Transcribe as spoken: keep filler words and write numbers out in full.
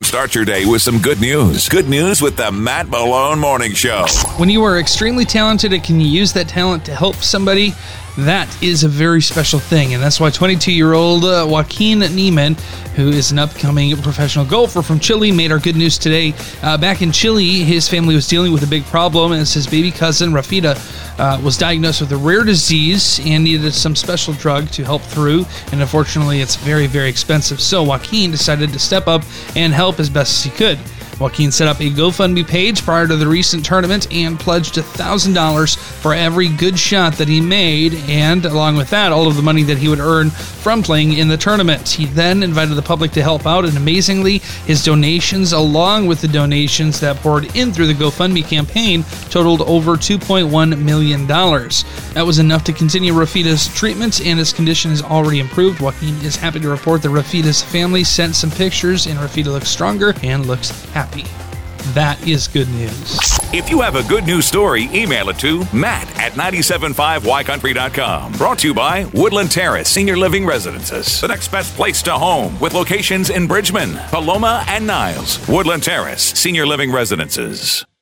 Start your day with some good news. Good news with the Matt Malone Morning Show. When you are extremely talented and can use that talent to help somebody, that is a very special thing. And that's why twenty-two-year-old uh, Joaquin Niemann, who is an upcoming professional golfer from Chile, made our good news today. Uh, back in Chile, his family was dealing with a big problem as his baby cousin, Rafita, uh, was diagnosed with a rare disease and needed some special drug to help through. And unfortunately, it's very, very expensive. So Joaquin decided to step up and help as best as he could. Joaquin set up a GoFundMe page prior to the recent tournament and pledged one thousand dollars for every good shot that he made, and along with that, all of the money that he would earn from playing in the tournament. He then invited the public to help out, and amazingly, his donations, along with the donations that poured in through the GoFundMe campaign, totaled over two point one million dollars. That was enough to continue Rafita's treatment, and his condition is already improved. Joaquin is happy to report that Rafita's family sent some pictures, and Rafita looks stronger and looks happy. That is good news. If you have a good news story, email it to Matt at nine seven five y country dot com. Brought to you by Woodland Terrace Senior Living Residences. The next best place to home with locations in Bridgman, Paloma, and Niles. Woodland Terrace Senior Living Residences.